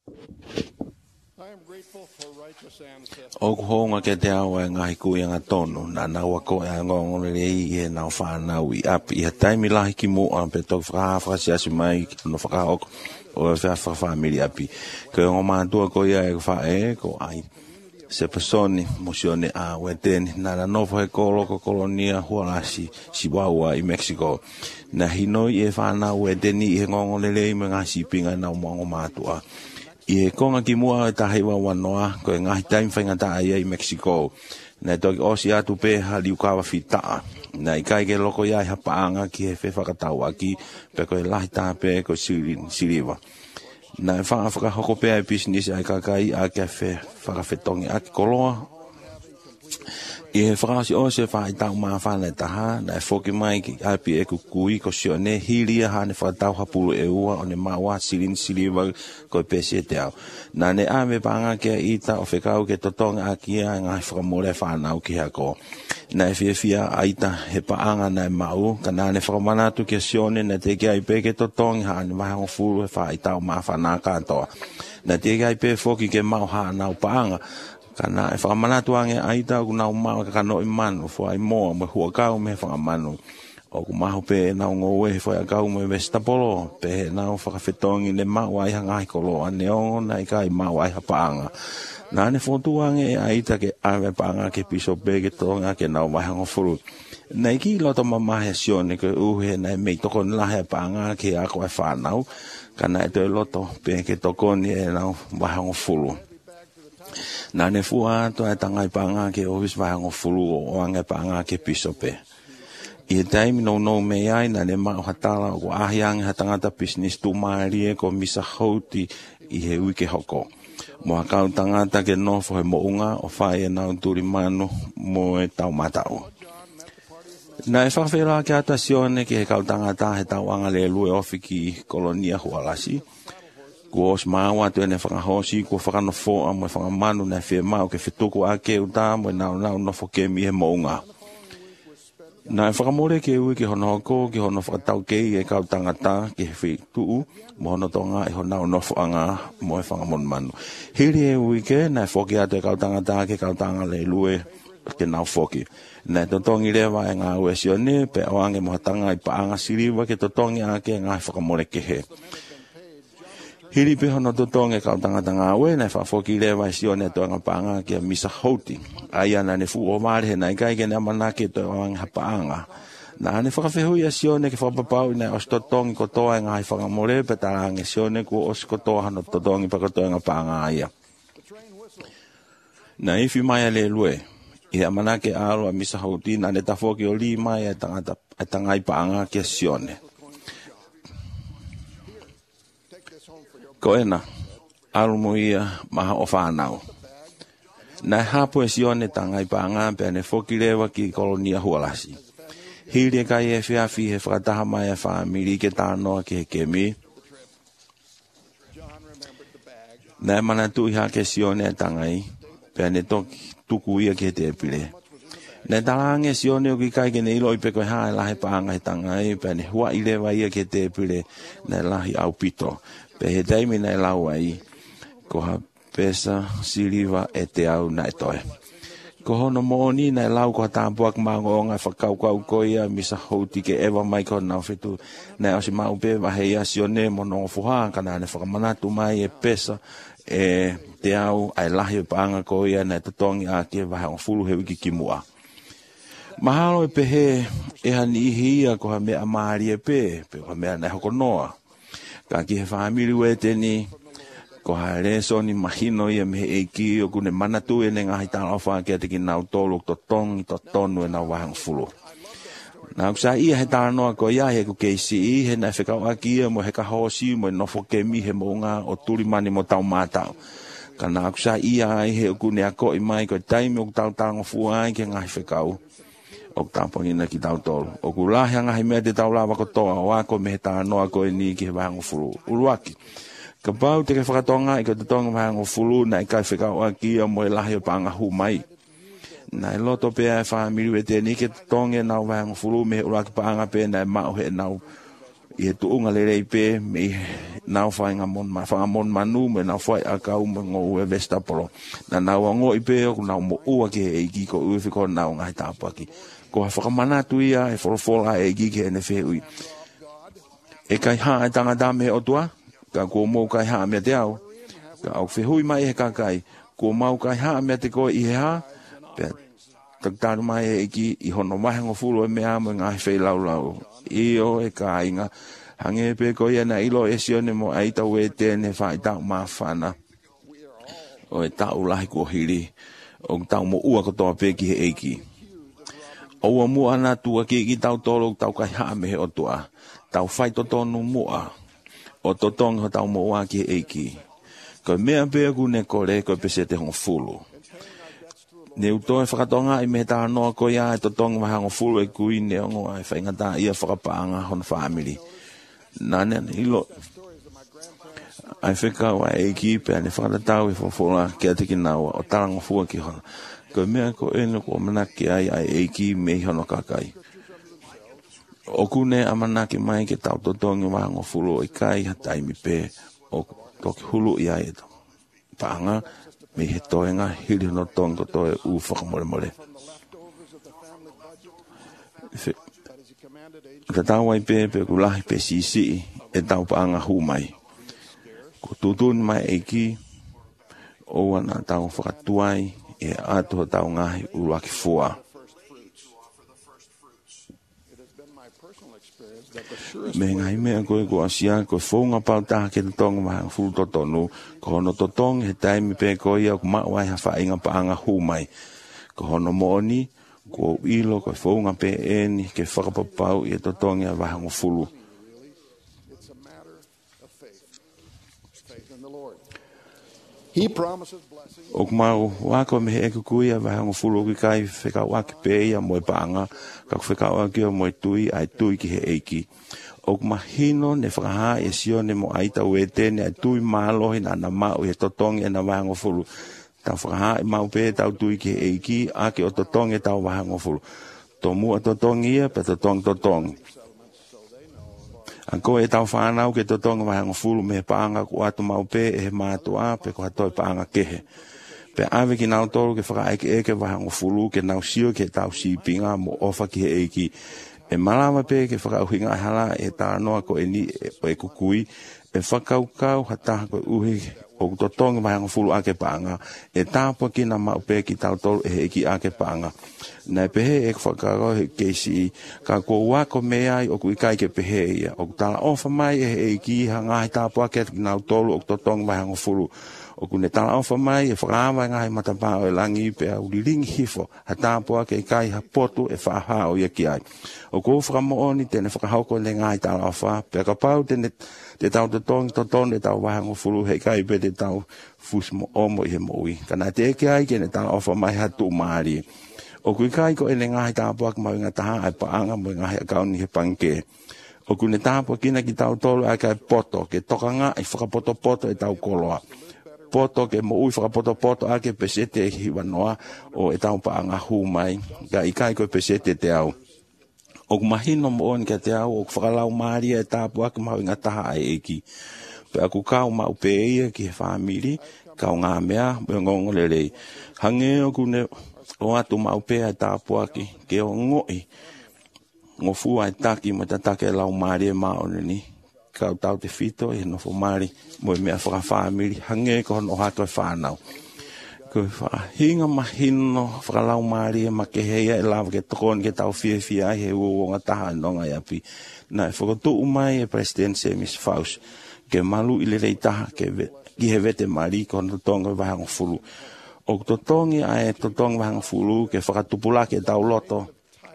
O kuhonga ke te awa e ngahi kuianga tonu, na naua ko e ngongo rei e nao whanau I api. I ha taimi lahi ki mua pe tau whakawhakasi asi mai no whakaoko o e whakawhamiri api. Ko e ngomantua ko ia e whae ko ai. Se personi mosione a weteni na novo he koloko kolonia hualasi si waua I Mexico. Na hinoi e whanau weteni I he ngongo rei me ngasi pinga na umongo matua. I konga ki mua e tahi wa wanoa ko e ngahi taimi whaingata ai Mexico. Na toki osi atu pe ha liukawa fitaa. Na I kai ke loko ia hapaanga ki he whakatau aki pe ko e lahi tape ko siriwa. Na e whakahoko pe ai business ai kakai a ke whakawhetongi aki koloa. I he whakasi o se whaitau maa whana taha, na e whoki mai ki api e kukui ko sio ne hilia ha ne whakatau hapulu e ua o ne maua siriwa ko pesi e te au. Na ne ame panga ke ita o whekau ke totonga aki a ngai whakamore whanau ki hako. Na e whiawhia aita he paanga na e mau, ka na ne whakamanatu ke sio ne na te kia I pe ke totonga ha ne mahango furu e whaitau maa whana katoa. Na te kia I pe whoki ke mau ha nau paanga, kana e whakamanatu ange aita o nau mau ka kano I manu fo ai moa me huakau me whakamanu o ku maho pe nau ngoe fo ai kau me vestapolo pe nau whakawhetongi le mau ai hangai kolo ane ongo na I kai mau ai hapaanga na ne fotu ange aita ke ave paanga ke piso pe ke tonga ke nau mai hango furu na iki loto mamahe sione ke uhe na me toko lahe paanga ke ako ai whanau kana e te loto pe ke toko ni e nau mai hango furu. Na ne fua to e tangai panga ke office vai ngo fulu o anga panga ke pisope. I taimi no me ai na ne ma hatala o ahiang hatangata business tu mari ko misa hoti I he wiki hoko. Mo akau tangata ke no fo he mo unga o fai na turi manu mo e tau matau. Na e whawhera ke atasione ke he kau tangata he tau anga le lue ofiki kolonia hualasi. Ko os mawa to ne whakahosi ko whakanofo a mo whakamanu na whea mau ke whetuku ake uta mo nau nofo ke mi he mounga. Na e whakamore ke ui ke hono hoko ke hono whakatau kei e kau tangata ke he whetuu mo hono tonga e hono nofo anga mo e whakamon manu. Hiri e ui ke na e whoki ato e kau tangata ke kau tanga le lue ke nau whoki. Na e totongi rewa e ngā ue sione pe o ange mo hatanga I paanga siriwa ke totongi ake ngā whakamore ke he. Hiri pe hono totonge kau tangata ngā ue, nei whafoki rewa sione to ngā paanga kia misa houti. Aia na ne fu o mare he nai kai ke ne amanake to ngā hapaanga. Na ne whakawhehui a sione ke whapapau nei os totongi kotoa ngā hai whakamore, pe tarange sione ko os kotoa hano totongi pa kotoa ngā paanga aia. Na ifi mai a le lue, I amanake aro a misa houti, na ne tafoki o li mai a tangai paanga kia sione. Ko ena, arumo ia maha o whanau. Nai hapo e sione tangai panga pe ane whokirewa ki kolonia hualasi. Hiri e kai e whiawhi he whakataha mai a whamiri ke tānoa ki he kemi. Nai manatu iha ke sione tangai pe ane tuku ia ki he te epire. Nai talange sione o ki kai ke ne ilo I peko hae lahe panga he tangai pe ane hua ilewa ia ki he te epire nai lahi au pito. Pe he taimi nei lau ai, ko ha pesa siriwa e te au nai toe. Ko hono mooni nei lau ko ha tāpuak mango o ngai whakaukau koia misa houti ke ewa mai ko nau whetu. Nei osi mau pe wahei asione mo nongo fuha, kana ne whakamanatu mai e pesa e te au ai lahi paanga koia nei totongi a ke wahe o fulu he wiki ki mua. Mahalo e pehe e hani ihia ko ha mea maari e pe ko ha mea nei hoko noa. Ka ki he whamiri ue teni, ko haere soni mahino ia me eiki o kune manatu e ne ngahi tāna wha kia te ki nau tolu to tongi to tonu e nau wahang fulu. Nā kusa ia he tāna noa ko ia he ku keisi I he nai whekau aki ia mo he kahosi mo nofo kemi he mounga o turi mani mo tau mātau. Ka nā kusa ia ai he o kune a koi mai ko taimi o tau tāngo fuai ke ngahi whekau. O tāpangina ki tau tolu. O ku lahi angahi mea te tau lawa kotoa o ako me he tāna noa koe ni ki he wahango fulu. Uruaki. Ka pau te ke whakatonga I ko te tonga wahango fulu na I kai whekau aki a mo e lahi o panga hu mai. Na I loto pea e whamiri e te ni ke tonga nau wahango fulu me he uraki panga pe na e mao he nau I he tuunga le rei pe me nau fai ngamon manu me nau fai akau me ngō e Vestapolo. Na nau ango i peo ku nau mo ua ke e iki ko uwhi ko nau ngai tāpaki. Ko ha whakamanatu ia e wholofola e iki ke ene wheui. E kai haa e tangata me o tua, ka kua mou kai haa mea te au. Ka au whehui mai he kakai, kua mau kai haa mea te koe i he haa, pia taktaru mai e iki i hono mahengo fulu e mea mo ngahi whei lau lau. Io e ka inga. Hange pe ko ia na ilo e sione mo aita we tene whai tau mawhana. O e tau lahi ko hiri. O tau mo ua kotoa pe ki he eiki. O ua mua ana tua ki tau tolo tau kai haa me he o tua. Tau whai totonu mua. O totong ho tau mo ua ki he eiki. Ko mea pe ku ne kore ko pese te hong fulu. Ne utoe whakatonga i me tā noa ko ia e totong mahang o fulu e kui ne ongo ai whaingata ia whakapaanga hon family. Nane ilo ai wheka wa eiki pe ane whakatatau i whafola kia tiki naua o tarango fua ki hona. Ko mea ko eno ko manaki ai eiki me hono kakai. O kune amanaki mai ke tau totongi mahang o fulu i kai hataimi pe o toki hulu i ai eto. Paanga me he toenga hiri no tongo toe u whakamore. Ka tau ai pe kulahi pe sisi e tau paanga hu mai. Ko tutun mai eiki o ana tau whakatuai e ato tau ngahi uruaki fua. Me ngai mea koe ko asia ko whaunga pau taha ke totonga mahang fulu totonu ko hono totong he taimi pe koe ia ko mawai ha whainga paanga hu mai. Ko hono mooni ko ilo ko whaunga pe eni ke whakapapau i totongi a wahang fulu. O kumau wako me he kukui a wahang fulu ki kai whekau ake pe ia moe paanga ka whekau ake o moe tui ai tui ki he eiki. O kumahino ne whakaha e sione mo aita uetene ai tui mahalohi na na mau he totongi e na wahang fulu. Tau whakaha e mau pe tau tui ki he eiki ake o totongi tau wahang fulu. Tō mua totongi ia pe totongi. Anko e tau whanau ke totonga mahanga fulu me paanga ku atu mau pe e he mātua pe ko hatoi paanga kehe. Pe awe ki nau tolu ke whaka eke mahanga fulu ke nau sio ke tau sipinga mo ofa ki he eiki. E malama pe ke whaka uhinga hala e tā noa ko e ni e kukui e whakaukau hataha ko uhi o totonga mahanga fulu ake paanga e tāpua ki na mau pe ki tau tolu e eiki ake paanga. Nai pehe e whakaro he keisi ka ko wako mea i o kuikai ke pehe ia. O tala ofa mai e eiki hangahi tāpua ke nau tolu o totonga mahanga fulu. O kune tala ofa mai e whakaama ngahi matapao e langi pe au liringi hifo ha tāpua ke kai ha potu e whaha o ia ki ai. O ko whakamooni tene whakahauko le ngahi tala ofa pe ka pau tene te tau totonga e tau mahanga fulu he kai pe te tau fusmo omo i he moui. Kana te eke ai ke ne tala ofa mai ha tu maari. O kui kai ko ele ngahi tāpua ki mau inga taha ai paanga mo ngahi akau ni he panke. O kune tāpua kina ki tau tolu ai kai poto ke tokanga ai whakapoto e tau koloa. Poto ke mo ui whakapoto ai ke pesete e hiwanoa o e tau paanga hu mai. Ka ikai ko pesete te au. O kumahino mo on ke te au o whakalau maria e tāpua ki mau inga taha ai eki. Pe aku kau mau pe ia ki he whamiri kau ngā mea me ngongo lelei. Hange o kune o atu mau pea tāpua ki ke o ngoi. Ngo fua e taki ma ta take lau maari e maone ni. Kau tau te fito e no fu maari mo e mea whakawhamiri. Hange ko hono hato e whanau. Ko hinga mahino whakalau maari e makeheia e lawa ke tokon ke tau fie ai he uonga taha nonga i api. Na e whakatu umai e President Semis Faus. Ke malu i le rei taha ki he vete maari ko hono tonga wahanga fulu. O totongi ai totongi mahanga fulu ke whakatupula ke tau loto.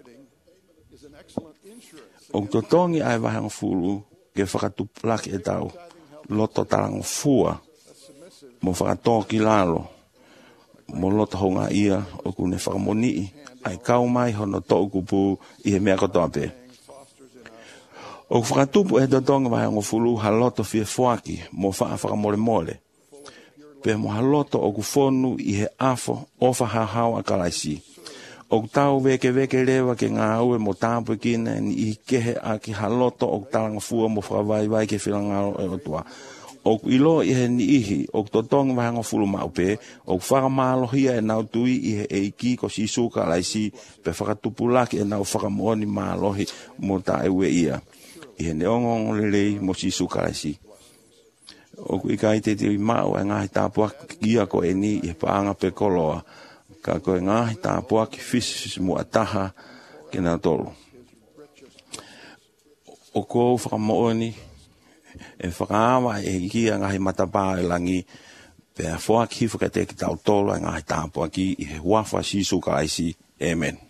O totongi ai mahanga fulu ke whakatupula ke tau loto tarango fua. Mo whakatoki lalo. Mo loto honga ia o kune whakamoni ai kau mai hono tau kupu i he mea kotoa pe. O whakatupu e totongi mahanga fulu ha loto fie fuaki mo whakamore mole. Pe mo haloto o kufonu i he afo ofa hahau a kalaisi. O tau weke lewa ke ngā aue mo tāpu kina ni I kehe a ki haloto o talanga fua mo whakawai ke whilangaro e o tua. O ilo I he ni ihi, o totonga wahanga fulu maupe, o whakamalohia e nau tui I he e iki ko si suka laisi pe whakatupulaki e nau whakamooni malohi mo ta ewe ia. I he neongo lelei mo si suka laisi. O kui kai te te mau e ngahi tāpua kia ko e ni I he paanga pe koloa. Ka koe ngahi tāpua ki fis mo ataha ke nā tolu. O kou whakamooni e whakaawa e kia ngahi matapā e langi pe a whaki whakate ki tau tolo e ngahi tāpua ki I he wafa sisu ka aisi. Amen.